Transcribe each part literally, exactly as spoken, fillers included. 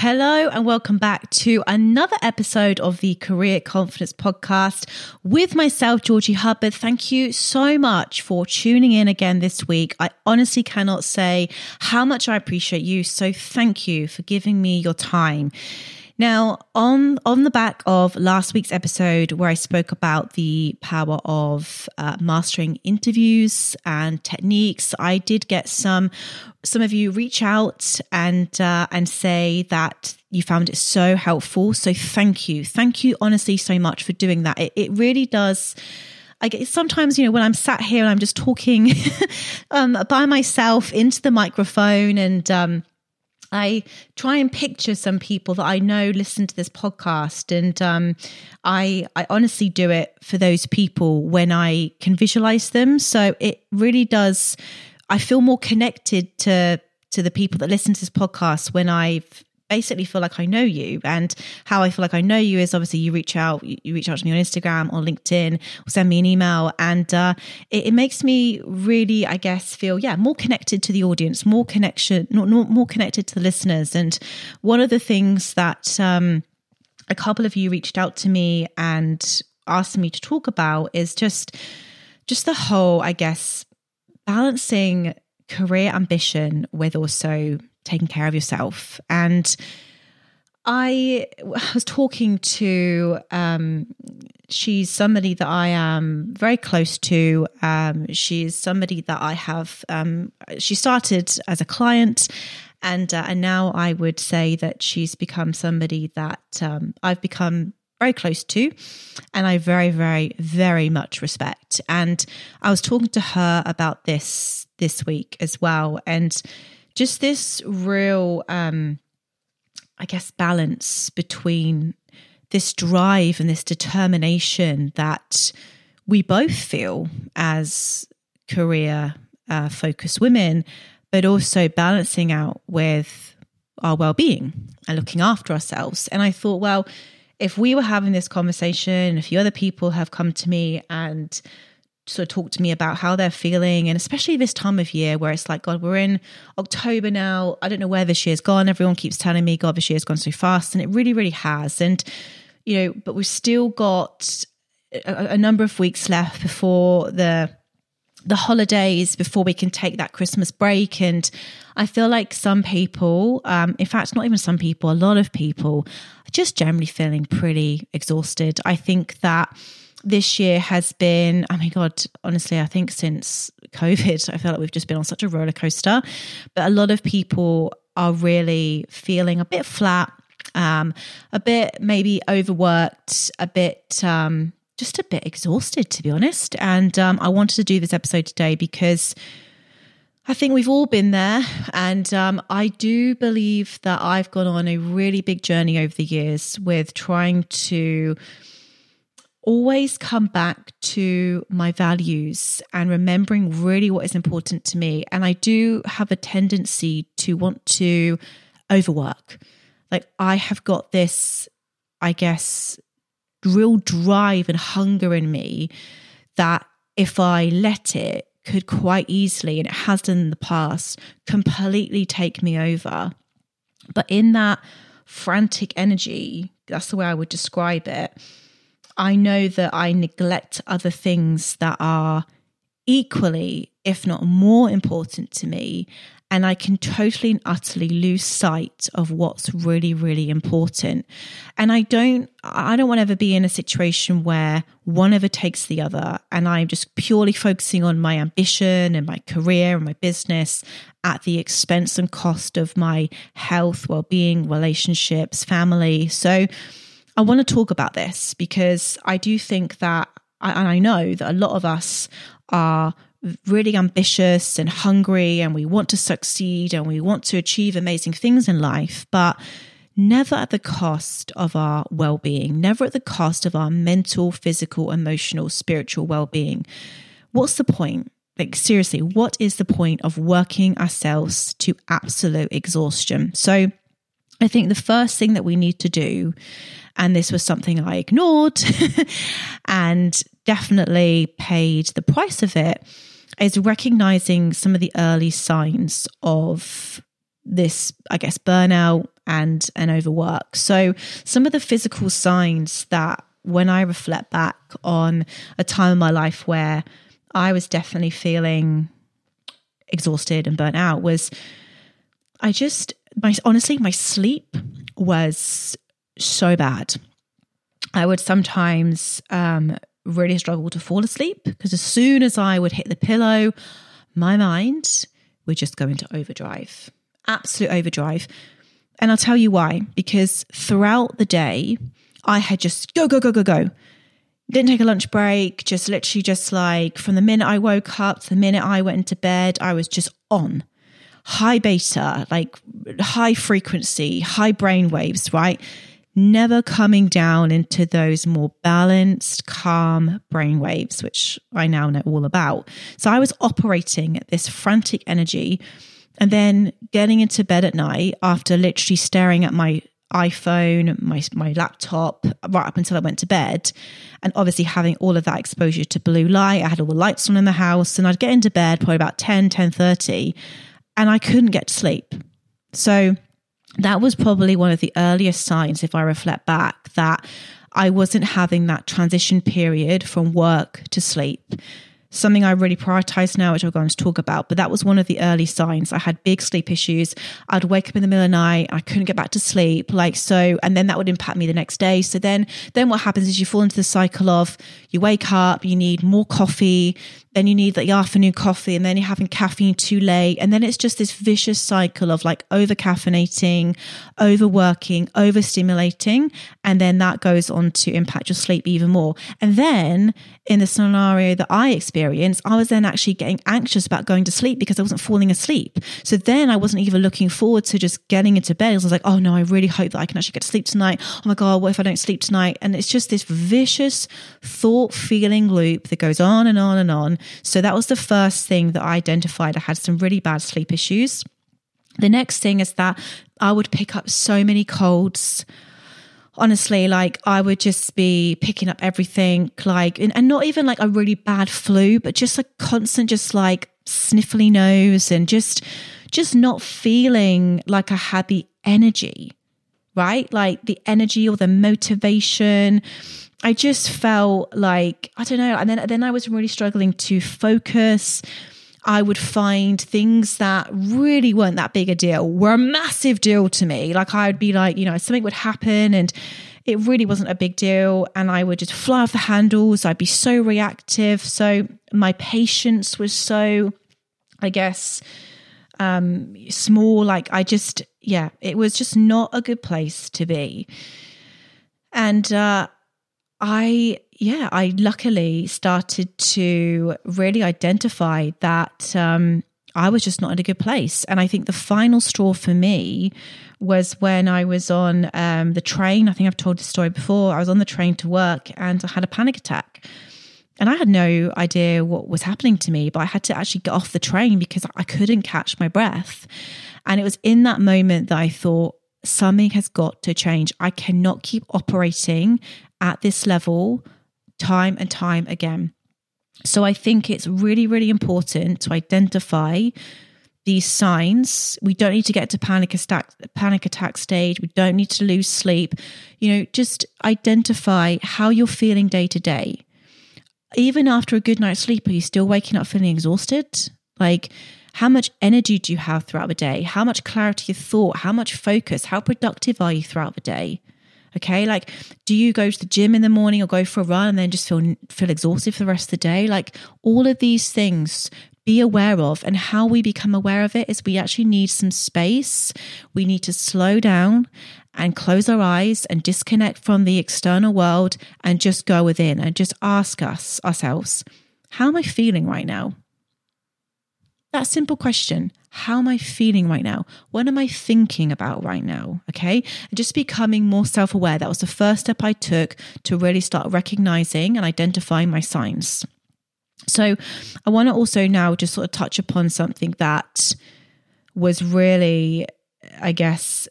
Hello and welcome back to another episode of the Career Confidence Podcast with myself, Georgie Hubbard. Thank you so much for tuning in again this week. I honestly cannot say how much I appreciate you. So thank you for giving me your time. Now, on, on the back of last week's episode where I spoke about the power of uh, mastering interviews and techniques, I did get some some of you reach out and uh, and say that you found it so helpful. So thank you. Thank you honestly so much for doing that. It, it really does. I get sometimes, you know, when I'm sat here and I'm just talking um, by myself into the microphone and um I try and picture some people that I know listen to this podcast, and um, I I honestly do it for those people when I can visualize them. So it really does. I feel more connected to to the people that listen to this podcast when I basically feel like I know you. And how I feel like I know you is obviously you reach out, you reach out to me on Instagram or LinkedIn, or send me an email, and uh, it, it makes me really, I guess, feel yeah more connected to the audience, more connection, not, not more connected to the listeners. And one of the things that um, a couple of you reached out to me and asked me to talk about is just just the whole, I guess, balancing career ambition with also taking care of yourself. And I was talking to, um, she's somebody that I am very close to. Um, she's somebody that I have, um, she started as a client, and uh, and now I would say that she's become somebody that um, I've become very close to, and I very, very, very much respect. And I was talking to her about this this week as well, and just this real, um, I guess, balance between this drive and this determination that we both feel as career uh, focused women, but also balancing out with our well-being and looking after ourselves. And I thought, well, if we were having this conversation, a few other people have come to me and sort of talk to me about how they're feeling, and especially this time of year where it's like, God, we're in October now. I don't know where this year's gone. Everyone keeps telling me, God, this year's gone so fast, and it really, really has. And, you know, but we've still got a, a number of weeks left before the the holidays, before we can take that Christmas break. And I feel like some people, um, in fact, not even some people, a lot of people are just generally feeling pretty exhausted. I think that this year has been, oh my God, honestly, I think since COVID, I feel like we've just been on such a roller coaster. But a lot of people are really feeling a bit flat, um, a bit maybe overworked, a bit, um, just a bit exhausted, to be honest. And um, I wanted to do this episode today because I think we've all been there. And um, I do believe that I've gone on a really big journey over the years with trying to always come back to my values and remembering really what is important to me. And I do have a tendency to want to overwork. Like I have got this, I guess, real drive and hunger in me that if I let it, could quite easily, and it has done in the past, completely take me over. But in that frantic energy, that's the way I would describe it, I know that I neglect other things that are equally, if not more important to me. And I can totally and utterly lose sight of what's really, really important. And I don't, I don't want to ever be in a situation where one overtakes the other and I'm just purely focusing on my ambition and my career and my business at the expense and cost of my health, well-being, relationships, family. So I want to talk about this because I do think that, and I know that a lot of us are really ambitious and hungry and we want to succeed and we want to achieve amazing things in life, but never at the cost of our well-being, never at the cost of our mental, physical, emotional, spiritual well-being. What's the point? Like seriously, what is the point of working ourselves to absolute exhaustion? So I think the first thing that we need to do, and this was something I ignored and definitely paid the price of it, is recognizing some of the early signs of this, I guess, burnout and, and overwork. So some of the physical signs that when I reflect back on a time in my life where I was definitely feeling exhausted and burnt out was I just, my honestly, my sleep was so bad. I would sometimes um, really struggle to fall asleep because as soon as I would hit the pillow, my mind would just go into overdrive, absolute overdrive. And I'll tell you why, because throughout the day, I had just go, go, go, go, go. Didn't take a lunch break, just literally just like from the minute I woke up to the minute I went into bed, I was just on. High beta, like high frequency, high brain waves, right? Never coming down into those more balanced, calm brain waves, which I now know all about. So I was operating at this frantic energy and then getting into bed at night after literally staring at my iPhone, my my laptop, right up until I went to bed. And obviously having all of that exposure to blue light. I had all the lights on in the house and I'd get into bed probably about ten, ten thirty and I couldn't get to sleep. So that was probably one of the earliest signs, if I reflect back, that I wasn't having that transition period from work to sleep. Something I really prioritize now, which I'll go on to talk about, but that was one of the early signs. I had big sleep issues. I'd wake up in the middle of the night. I couldn't get back to sleep. Like, so, and then that would impact me the next day. So then, then what happens is you fall into the cycle of you wake up, you need more coffee, then you need the afternoon coffee, and then you're having caffeine too late. And then it's just this vicious cycle of like over caffeinating, overworking, overstimulating. And then that goes on to impact your sleep even more. And then in the scenario that I experienced, I was then actually getting anxious about going to sleep because I wasn't falling asleep. So then I wasn't even looking forward to just getting into bed. I was like, oh no, I really hope that I can actually get to sleep tonight. Oh my God, what if I don't sleep tonight? And it's just this vicious thought feeling loop that goes on and on and on. So that was the first thing that I identified. I had some really bad sleep issues. The next thing is that I would pick up so many colds. Honestly, like I would just be picking up everything, like, and, and not even like a really bad flu, but just a constant, just like sniffly nose and just, just not feeling like I had the energy, right? Like the energy or the motivation. I just felt like, I don't know. And then, then I was really struggling to focus. I would find things that really weren't that big a deal were a massive deal to me. Like I would be like, you know, something would happen and it really wasn't a big deal. And I would just fly off the handles. I'd be so reactive. So my patience was so, I guess, um, small. Like I just, yeah, it was just not a good place to be. And, uh, I, yeah, I luckily started to really identify that um, I was just not in a good place. And I think the final straw for me was when I was on um, the train. I think I've told this story before. I was on the train to work and I had a panic attack. And I had no idea what was happening to me, but I had to actually get off the train because I couldn't catch my breath. And it was in that moment that I thought, something has got to change. I cannot keep operating at this level time and time again. So I think it's really, really important to identify these signs. We don't need to get to panic attack, panic attack stage. We don't need to lose sleep. You know, just identify how you're feeling day to day. Even after a good night's sleep, are you still waking up feeling exhausted? Like, how much energy do you have throughout the day? How much clarity of thought? How much focus? How productive are you throughout the day? Okay, like, do you go to the gym in the morning or go for a run and then just feel feel exhausted for the rest of the day? Like, all of these things, be aware of. And how we become aware of it is we actually need some space. We need to slow down and close our eyes and disconnect from the external world and just go within and just ask us ourselves, how am I feeling right now? That simple question. How am I feeling right now? What am I thinking about right now? Okay. And just becoming more self-aware. That was the first step I took to really start recognizing and identifying my signs. So I want to also now just sort of touch upon something that was really, I guess,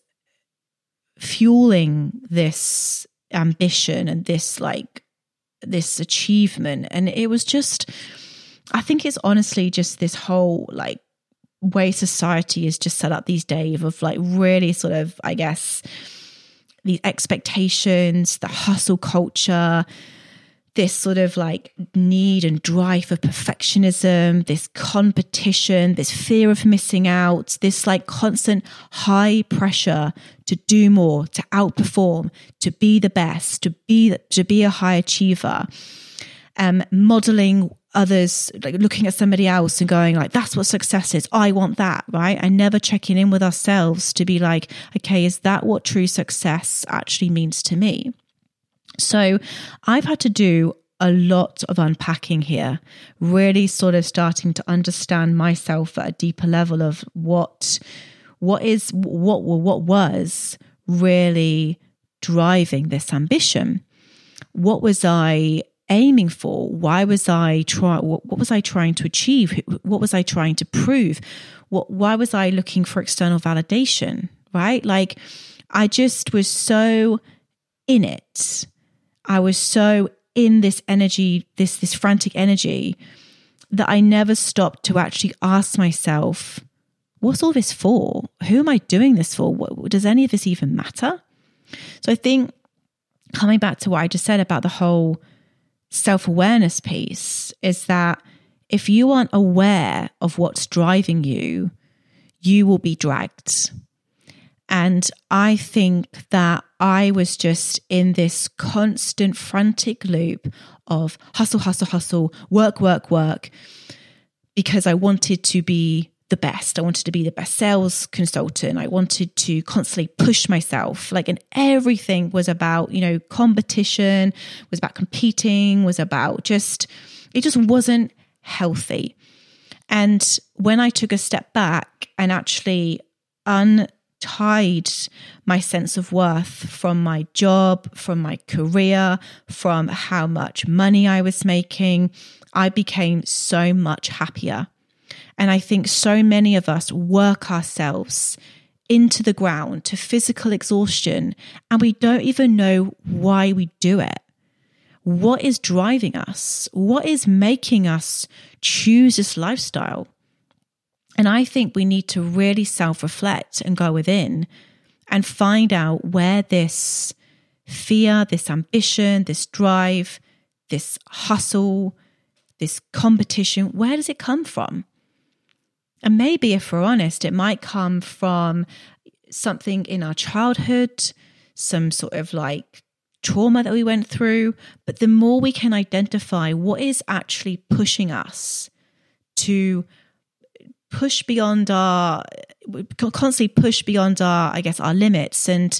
fueling this ambition and this like, this achievement. And it was just, I think it's honestly just this whole like way society is just set up these days of like really sort of, I guess, these expectations, the hustle culture, this sort of like need and drive for perfectionism, this competition, this fear of missing out, this like constant high pressure to do more, to outperform, to be the best, to be to be a high achiever, um, modeling others, like looking at somebody else and going like, that's what success is. I want that, right? And never checking in with ourselves to be like, okay, is that what true success actually means to me? So I've had to do a lot of unpacking here, really sort of starting to understand myself at a deeper level of what, what is, what, what was really driving this ambition. What was I aiming for? Why was I trying, what, what was I trying to achieve? What was I trying to prove? What, why was I looking for external validation, right? Like I just was so in it. I was so in this energy, this this frantic energy, that I never stopped to actually ask myself, what's all this for? Who am I doing this for? What, does any of this even matter? So I think coming back to what I just said about the whole self-awareness piece is that if you aren't aware of what's driving you, you will be dragged. And I think that I was just in this constant frantic loop of hustle, hustle, hustle, work, work, work, because I wanted to be the best. I wanted to be the best sales consultant. I wanted to constantly push myself. Like, and everything was about, you know, competition, was about competing, was about just, it just wasn't healthy. And when I took a step back and actually un tied my sense of worth from my job, from my career, from how much money I was making, I became so much happier. And I think so many of us work ourselves into the ground to physical exhaustion, and we don't even know why we do it. What is driving us? What is making us choose this lifestyle? And I think we need to really self-reflect and go within and find out where this fear, this ambition, this drive, this hustle, this competition, where does it come from? And maybe if we're honest, it might come from something in our childhood, some sort of like trauma that we went through. But the more we can identify what is actually pushing us to push beyond our, constantly push beyond our, I guess, our limits, and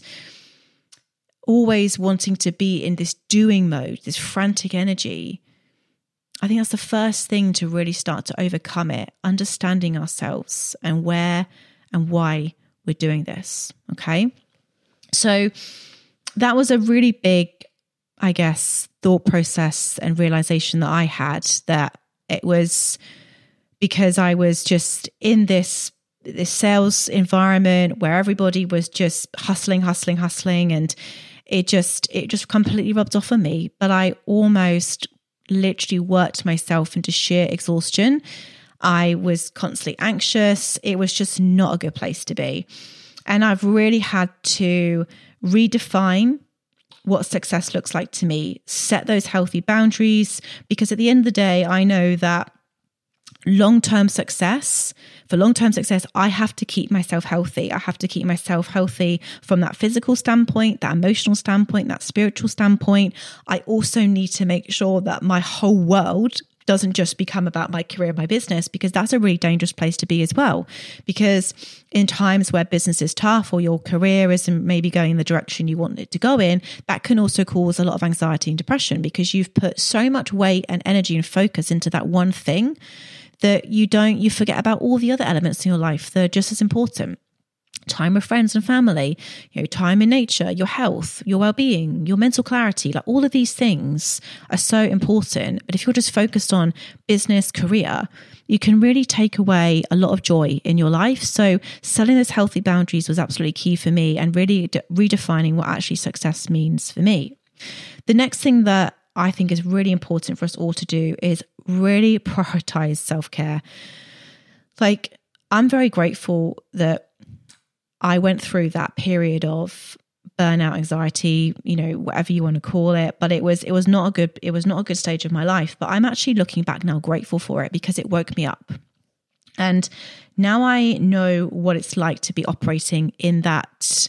always wanting to be in this doing mode, this frantic energy, I think that's the first thing to really start to overcome it, understanding ourselves and where and why we're doing this. Okay. So that was a really big, I guess, thought process and realization that I had, that it was because I was just in this this sales environment where everybody was just hustling, hustling, hustling, and it just it just completely rubbed off on me. But I almost literally worked myself into sheer exhaustion. I was constantly anxious. It was just not a good place to be. And I've really had to redefine what success looks like to me, set those healthy boundaries, because at the end of the day, I know that long-term success, for long-term success, I have to keep myself healthy. I have to keep myself healthy from that physical standpoint, that emotional standpoint, that spiritual standpoint. I also need to make sure that my whole world doesn't just become about my career, my business, because that's a really dangerous place to be as well. Because in times where business is tough or your career isn't maybe going in the direction you want it to go in, that can also cause a lot of anxiety and depression, because you've put so much weight and energy and focus into that one thing that you don't, you forget about all the other elements in your life that are just as important. Time with friends and family, you know, time in nature, your health, your well-being, your mental clarity, like all of these things are so important. But if you're just focused on business, career, you can really take away a lot of joy in your life. So setting those healthy boundaries was absolutely key for me, and really de- redefining what actually success means for me. The next thing that I think is really important for us all to do is really prioritize self-care. Like, I'm very grateful that I went through that period of burnout, anxiety, you know, whatever you want to call it. But it was, it was not a good, it was not a good stage of my life. But I'm actually looking back now grateful for it because it woke me up. And now I know what it's like to be operating in that,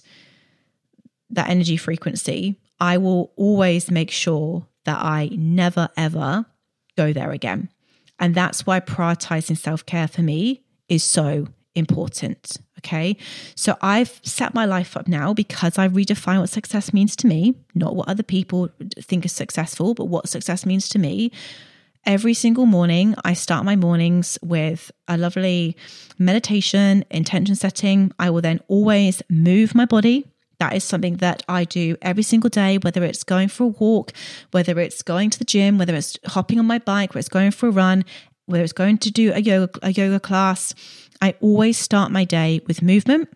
that energy frequency. I will always make sure that I never, ever go there again. And that's why prioritizing self-care for me is so important. Okay. So I've set my life up now because I redefine what success means to me, not what other people think is successful, but what success means to me. Every single morning, I start my mornings with a lovely meditation, intention setting. I will then always move my body. That is something that I do every single day, whether it's going for a walk, whether it's going to the gym, whether it's hopping on my bike, whether it's going for a run, whether it's going to do a yoga, a yoga class. I always start my day with movement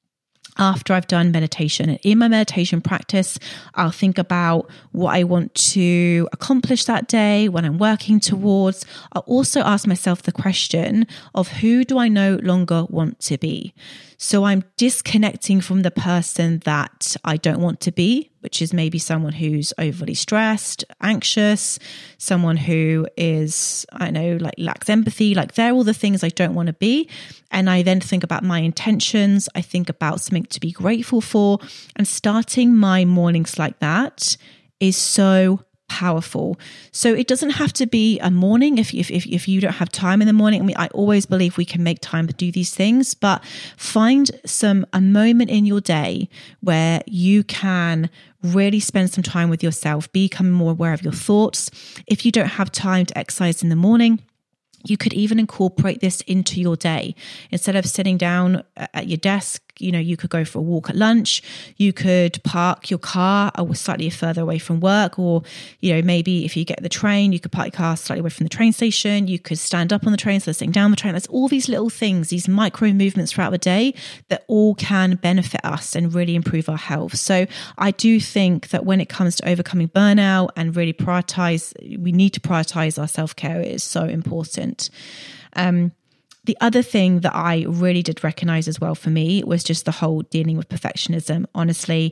after I've done meditation. And in my meditation practice, I'll think about what I want to accomplish that day, what I'm working towards. I'll also ask myself the question of who do I no longer want to be? So I'm disconnecting from the person that I don't want to be, which is maybe someone who's overly stressed, anxious, someone who is, I don't know, like lacks empathy, like they're all the things I don't want to be. And I then think about my intentions. I think about something to be grateful for, and starting my mornings like that is so powerful. So it doesn't have to be a morning if, if, if, if you don't have time in the morning. I mean, I always believe we can make time to do these things, but find some, a moment in your day where you can really spend some time with yourself, become more aware of your thoughts. If you don't have time to exercise in the morning, you could even incorporate this into your day. Instead of sitting down at your desk, you know, you could go for a walk at lunch. You could park your car slightly further away from work, or, you know, maybe if you get the train, you could park your car slightly away from the train station. You could stand up on the train instead of sitting down the train. There's all these little things, these micro movements throughout the day that all can benefit us and really improve our health. So I do think that when it comes to overcoming burnout and really prioritize, we need to prioritize our self-care. It is so important. Um, The other thing that I really did recognize as well for me was just the whole dealing with perfectionism. Honestly,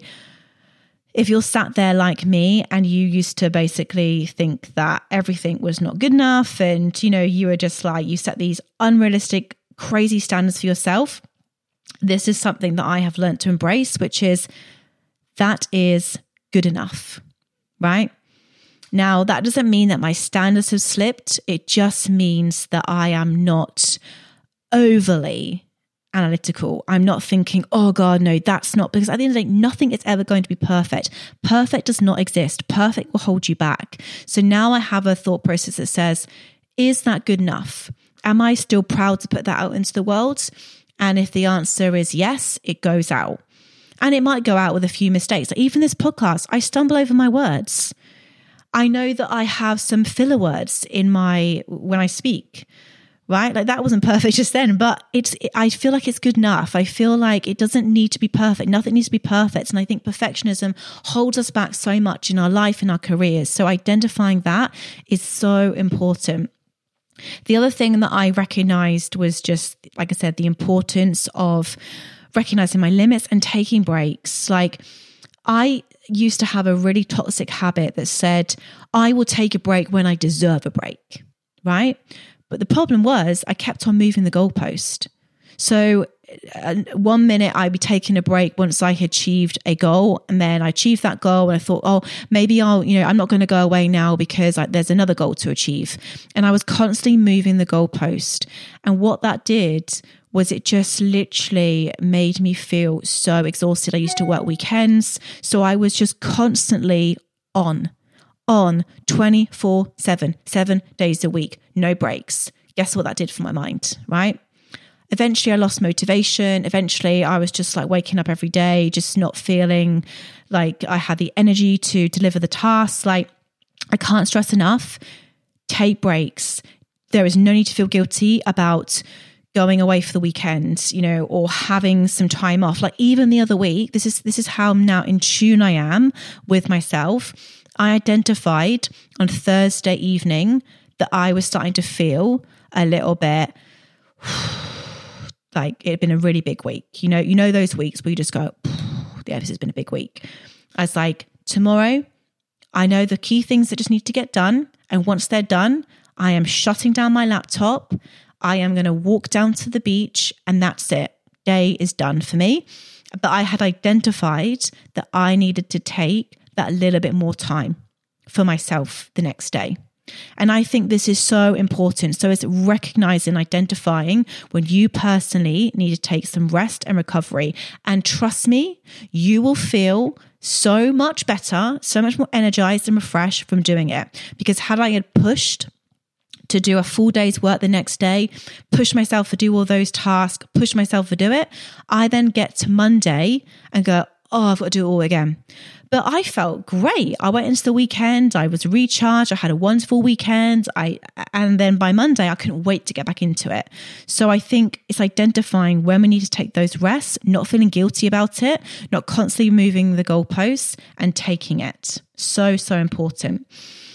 if you're sat there like me and you used to basically think that everything was not good enough, and, you know, you were just like, you set these unrealistic, crazy standards for yourself, this is something that I have learned to embrace, which is that is good enough, right? Now, that doesn't mean that my standards have slipped. It just means that I am not overly analytical. I'm not thinking, oh God, no, that's not, because at the end of the day, nothing is ever going to be perfect. Perfect does not exist. Perfect will hold you back. So now I have a thought process that says, is that good enough? Am I still proud to put that out into the world? And if the answer is yes, it goes out. And it might go out with a few mistakes. Like even this podcast, I stumble over my words. I know that I have some filler words in my, when I speak, right? Like that wasn't perfect just then, but it's, I feel like it's good enough. I feel like it doesn't need to be perfect. Nothing needs to be perfect. And I think perfectionism holds us back so much in our life, in our careers. So identifying that is so important. The other thing that I recognized was just, like I said, the importance of recognizing my limits and taking breaks. Like I used to have a really toxic habit that said, I will take a break when I deserve a break, right? But the problem was I kept on moving the goalpost. So uh, one minute I'd be taking a break once I had achieved a goal, and then I achieved that goal and I thought, oh, maybe I'll, you know, I'm not going to go away now because I, there's another goal to achieve. And I was constantly moving the goalpost. And what that did was it just literally made me feel so exhausted. I used to work weekends. So I was just constantly on, on twenty-four seven, seven days a week, no breaks. Guess what that did for my mind, right? Eventually I lost motivation. Eventually I was just like waking up every day, just not feeling like I had the energy to deliver the tasks. Like I can't stress enough, take breaks. There is no need to feel guilty about going away for the weekend, you know, or having some time off. Like even the other week, this is, this is how now in tune I am with myself. I identified on Thursday evening that I was starting to feel a little bit like it had been a really big week. You know, you know those weeks where you just go, yeah, this has been a big week. I was like, tomorrow, I know the key things that just need to get done. And once they're done, I am shutting down my laptop. I am going to walk down to the beach and that's it. Day is done for me. But I had identified that I needed to take that little bit more time for myself the next day. And I think this is so important. So it's recognizing, identifying when you personally need to take some rest and recovery. And trust me, you will feel so much better, so much more energized and refreshed from doing it. Because had I had pushed to do a full day's work the next day, push myself to do all those tasks, push myself to do it, I then get to Monday and go, oh, I've got to do it all again. But I felt great. I went into the weekend. I was recharged. I had a wonderful weekend. I, and then by Monday, I couldn't wait to get back into it. So I think it's identifying when we need to take those rests, not feeling guilty about it, not constantly moving the goalposts and taking it. So, so important.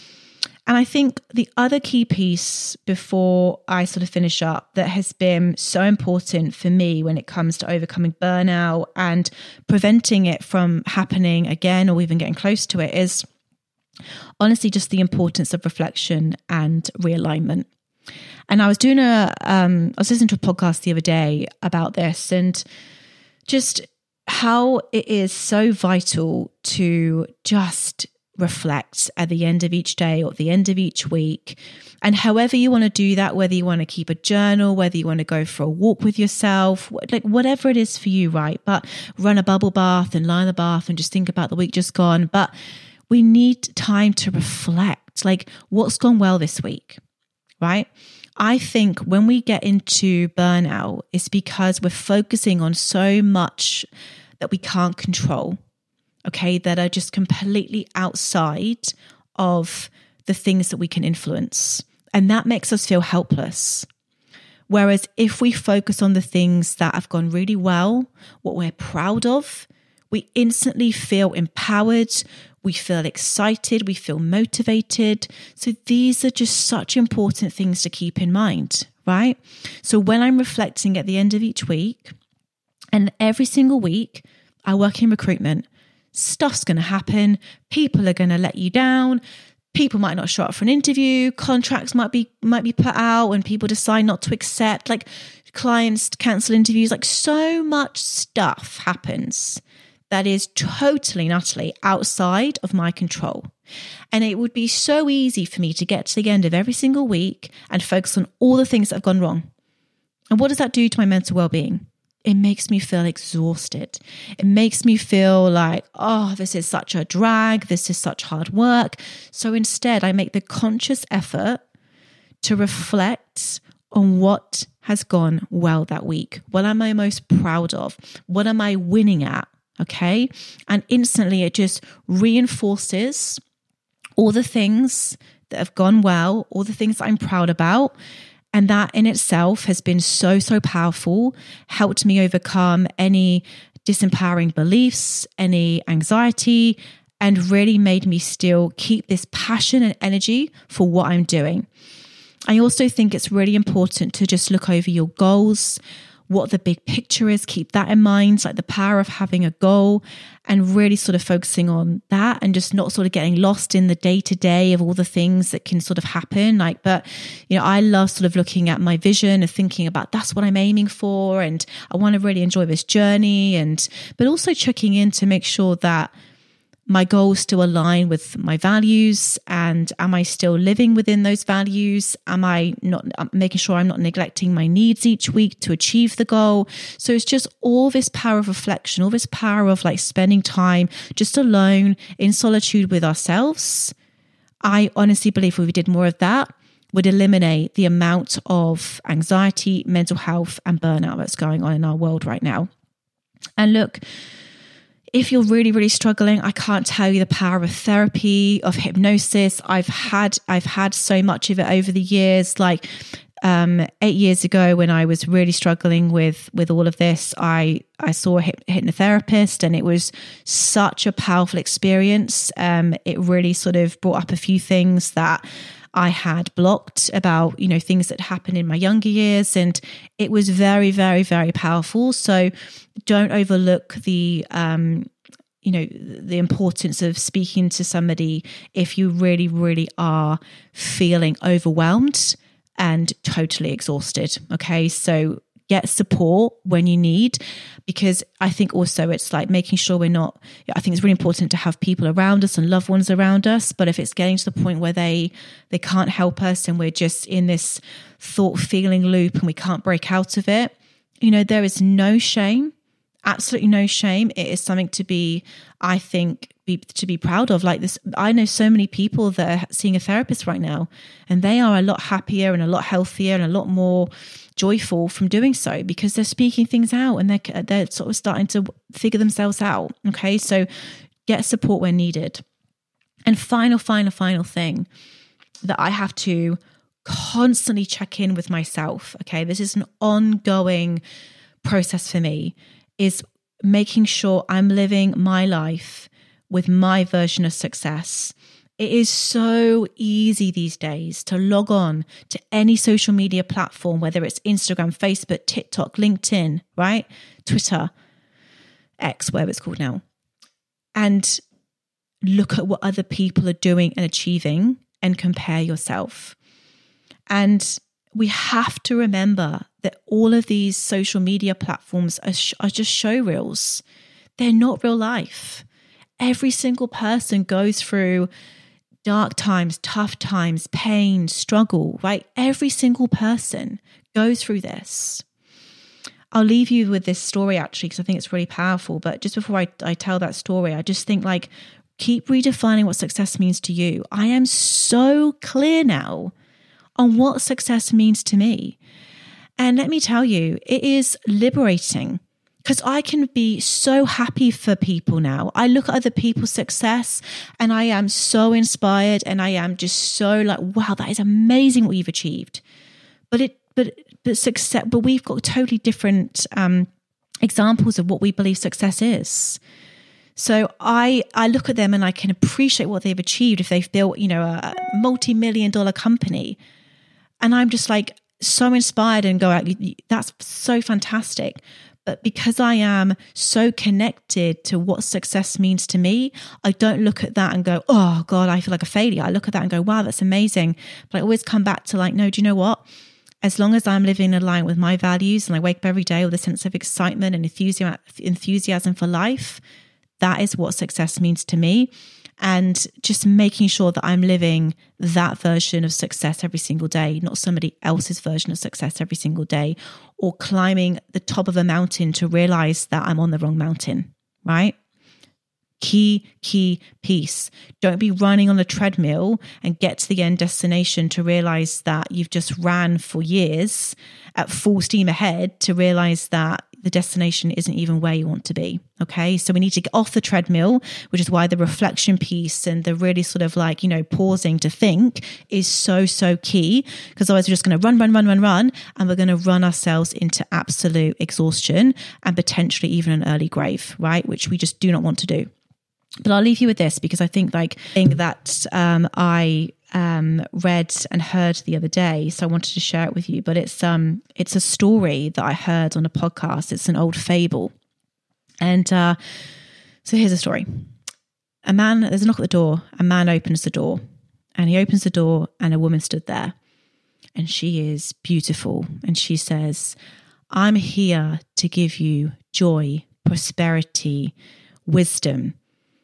And I think the other key piece before I sort of finish up that has been so important for me when it comes to overcoming burnout and preventing it from happening again or even getting close to it is honestly just the importance of reflection and realignment. And I was doing a, um, I was listening to a podcast the other day about this and just how it is so vital to just reflect at the end of each day or at the end of each week. And however you want to do that, whether you want to keep a journal, whether you want to go for a walk with yourself, like whatever it is for you, right? But run a bubble bath and lie in the bath and just think about the week just gone. But we need time to reflect, like what's gone well this week, right? I think when we get into burnout, it's because we're focusing on so much that we can't control. Okay, that are just completely outside of the things that we can influence. And that makes us feel helpless. Whereas if we focus on the things that have gone really well, what we're proud of, we instantly feel empowered, we feel excited, we feel motivated. So these are just such important things to keep in mind, right? So when I'm reflecting at the end of each week, and every single week, I work in recruitment, stuff's going to happen. People are going to let you down. People might not show up for an interview. Contracts might be might be put out when people decide not to accept. Like clients cancel interviews. Like so much stuff happens that is totally and utterly outside of my control. And it would be so easy for me to get to the end of every single week and focus on all the things that have gone wrong. And what does that do to my mental well-being? It makes me feel exhausted. It makes me feel like, oh, this is such a drag. This is such hard work. So instead, I make the conscious effort to reflect on what has gone well that week. What am I most proud of? What am I winning at? Okay. And instantly it just reinforces all the things that have gone well, all the things that I'm proud about. And that in itself has been so, so powerful, helped me overcome any disempowering beliefs, any anxiety, and really made me still keep this passion and energy for what I'm doing. I also think it's really important to just look over your goals, what the big picture is, keep that in mind, like the power of having a goal and really sort of focusing on that and just not sort of getting lost in the day-to-day of all the things that can sort of happen. Like, but, you know, I love sort of looking at my vision and thinking about that's what I'm aiming for. And I want to really enjoy this journey and, but also checking in to make sure that my goals still align with my values and am I still living within those values? Am I not I'm making sure I'm not neglecting my needs each week to achieve the goal? So it's just all this power of reflection, all this power of like spending time just alone in solitude with ourselves. I honestly believe if we did more of that, would eliminate the amount of anxiety, mental health, and burnout that's going on in our world right now. And look, if you're really, really struggling, I can't tell you the power of therapy, of hypnosis. I've had, I've had so much of it over the years. Like um, eight years ago, when I was really struggling with with all of this, I I saw a hypnotherapist, and it was such a powerful experience. Um, it really sort of brought up a few things that I had blocked about, you know, things that happened in my younger years. And it was very, very, very powerful. So don't overlook the, um, you know, the importance of speaking to somebody if you really, really are feeling overwhelmed and totally exhausted. Okay. So get support when you need, because I think also it's like making sure we're not, I think it's really important to have people around us and loved ones around us. But if it's getting to the point where they, they can't help us and we're just in this thought feeling loop and we can't break out of it, you know, there is no shame, absolutely no shame. It is something to be, I think, be, to be proud of. Like this, I know so many people that are seeing a therapist right now, and they are a lot happier and a lot healthier and a lot more joyful from doing so, because they're speaking things out and they're they're sort of starting to figure themselves out. Okay, so get support where needed. And final, final, final thing that I have to constantly check in with myself. Okay, this is an ongoing process for me, is making sure I'm living my life with my version of success. It is so easy these days to log on to any social media platform, whether it's Instagram, Facebook, TikTok, LinkedIn, right? Twitter, X, whatever it's called now, and look at what other people are doing and achieving and compare yourself. And we have to remember that all of these social media platforms are, sh- are just show reels. They're not real life. Every single person goes through dark times, tough times, pain, struggle, right? Every single person goes through this. I'll leave you with this story actually, because I think it's really powerful. But just before I, I tell that story, I just think like, keep redefining what success means to you. I am so clear now on what success means to me. And let me tell you, it is liberating, because I can be so happy for people now. I look at other people's success and I am so inspired, and I am just so like, wow, that is amazing what you've achieved. But it, but, but success, but we've got totally different um, examples of what we believe success is. So I, I look at them and I can appreciate what they've achieved if they've built, you know, a multi-million dollar company. And I'm just like so inspired and go out, that's so fantastic. But because I am so connected to what success means to me, I don't look at that and go, oh God, I feel like a failure. I look at that and go, wow, that's amazing. But I always come back to like, no, do you know what? As long as I'm living in line with my values and I wake up every day with a sense of excitement and enthusiasm, enthusiasm for life, that is what success means to me. And just making sure that I'm living that version of success every single day, not somebody else's version of success every single day, or climbing the top of a mountain to realize that I'm on the wrong mountain, right? Key, key piece. Don't be running on a treadmill and get to the end destination to realize that you've just ran for years at full steam ahead to realize that the destination isn't even where you want to be. Okay. So we need to get off the treadmill, which is why the reflection piece and the really sort of like, you know, pausing to think is so, so key, because otherwise we're just going to run, run, run, run, run. And we're going to run ourselves into absolute exhaustion and potentially even an early grave, right? Which we just do not want to do. But I'll leave you with this, because I think like thing that um, I um, read and heard the other day, so I wanted to share it with you. But it's um it's a story that I heard on a podcast. It's an old fable, and uh, so here's a story. A man, there's a knock at the door. A man opens the door, and he opens the door, and a woman stood there, and she is beautiful, and she says, "I'm here to give you joy, prosperity, wisdom."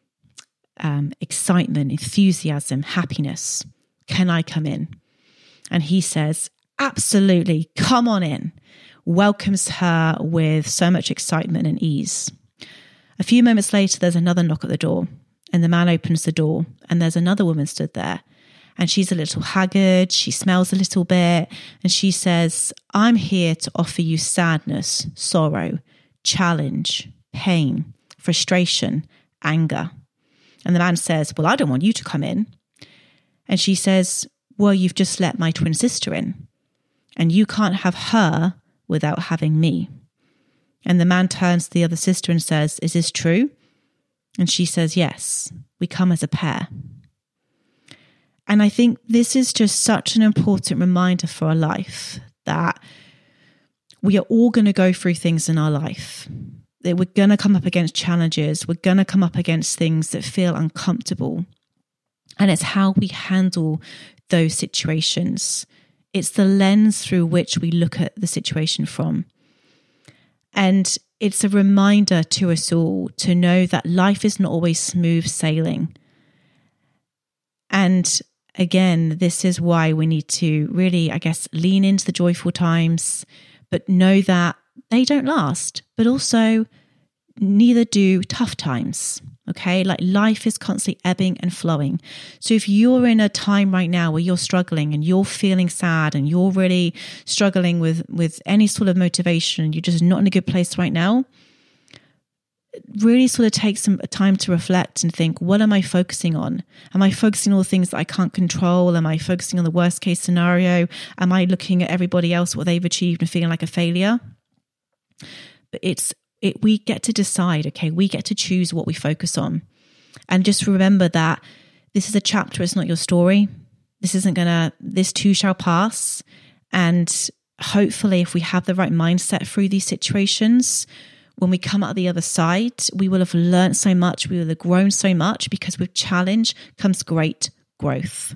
Um, excitement, enthusiasm, happiness. Can I come in? And he says, absolutely, come on in. Welcomes her with so much excitement and ease. A few moments later, there's another knock at the door, and the man opens the door, and there's another woman stood there, and she's a little haggard, she smells a little bit, and she says, I'm here to offer you sadness, sorrow, challenge, pain, frustration, anger. And the man says, well, I don't want you to come in. And she says, well, you've just let my twin sister in, and you can't have her without having me. And the man turns to the other sister and says, is this true? And she says, yes, we come as a pair. And I think this is just such an important reminder for our life that we are all going to go through things in our life. That we're going to come up against challenges. We're going to come up against things that feel uncomfortable. And it's how we handle those situations. It's the lens through which we look at the situation from. And it's a reminder to us all to know that life is not always smooth sailing. And again, this is why we need to really, I guess, lean into the joyful times, but know that they don't last, but also neither do tough times. Okay, like life is constantly ebbing and flowing. So if you're in a time right now where you're struggling and you're feeling sad and you're really struggling with, with any sort of motivation, you're just not in a good place right now, really sort of take some time to reflect and think, what am I focusing on? Am I focusing on the things that I can't control? Am I focusing on the worst case scenario? Am I looking at everybody else, what they've achieved and feeling like a failure? But it's It, we get to decide, okay, we get to choose what we focus on. And just remember that this is a chapter, it's not your story. This isn't gonna, this too shall pass. And hopefully if we have the right mindset through these situations, when we come out the other side, we will have learned so much, we will have grown so much, because with challenge comes great growth.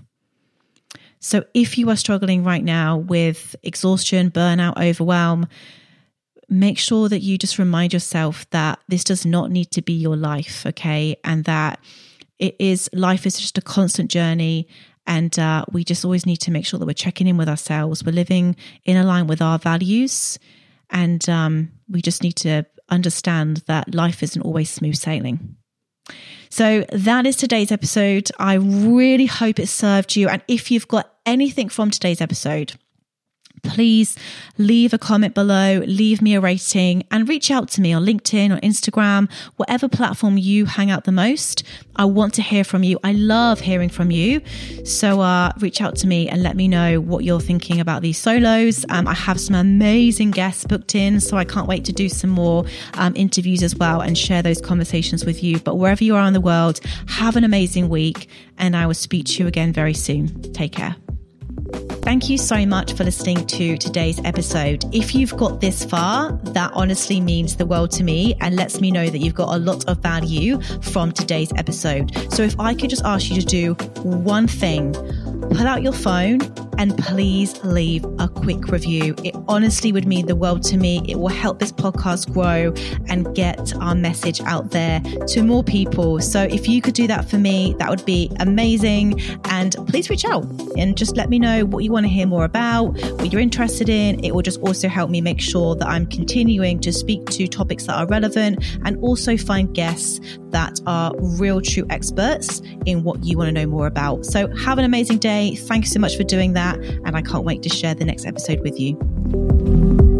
So if you are struggling right now with exhaustion, burnout, overwhelm, make sure that you just remind yourself that this does not need to be your life, okay? And that it is, life is just a constant journey, and uh, we just always need to make sure that we're checking in with ourselves, we're living in line with our values, and um, we just need to understand that life isn't always smooth sailing. So that is today's episode. I really hope it served you. And if you've got anything from today's episode, please leave a comment below, leave me a rating, and reach out to me on LinkedIn or Instagram, whatever platform you hang out the most. I want to hear from you. I love hearing from you. So uh, reach out to me and let me know what you're thinking about these solos. Um, I have some amazing guests booked in, so I can't wait to do some more um, interviews as well and share those conversations with you. But wherever you are in the world, have an amazing week, and I will speak to you again very soon. Take care. Thank you so much for listening to today's episode. If you've got this far, that honestly means the world to me and lets me know that you've got a lot of value from today's episode. So if I could just ask you to do one thing, pull out your phone and please leave a quick review. It honestly would mean the world to me. It will help this podcast grow and get our message out there to more people. So if you could do that for me, that would be amazing. And please reach out and just let me know what you want to hear more about, what you're interested in. It will just also help me make sure that I'm continuing to speak to topics that are relevant and also find guests that are real true experts in what you want to know more about. So have an amazing day. Thank you so much for doing that. And I can't wait to share the next episode with you.